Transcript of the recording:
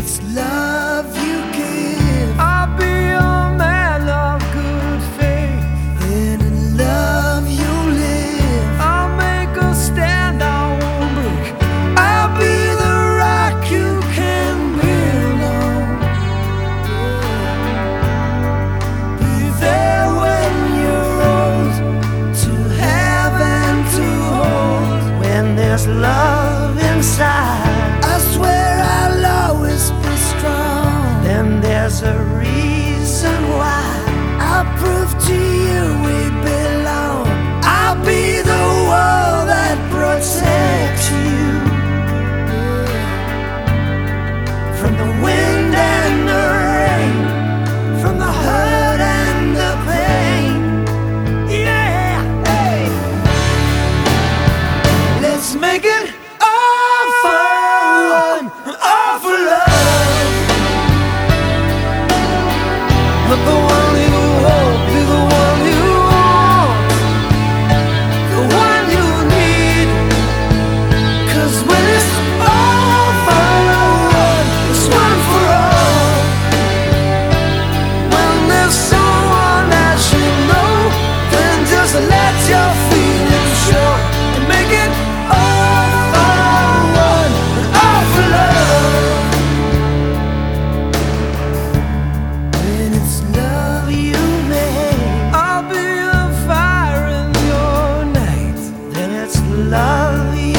it's love you give, I'll be a man of good faith. then in love you live. I'll make a stand, I won't break. I'll be the rock you can build on. Be there when you're old, to have and to hold. When there's love inside, I swear I'll always be strong. then there's a reason why. I'll prove to you we belong. I'll be the wall that protects you from the wind and the rain, from the hurt and the pain. Yeah, hey. Let's make it all for one, all for love. Let the one you hold be the one you want, the one you need. 'Cause when it's all for one, it's one for all. When there's someone that you know, Then just let your feelings show and make it all for one and all for love. When it's love you make, I'll be the fire in your night. then it's love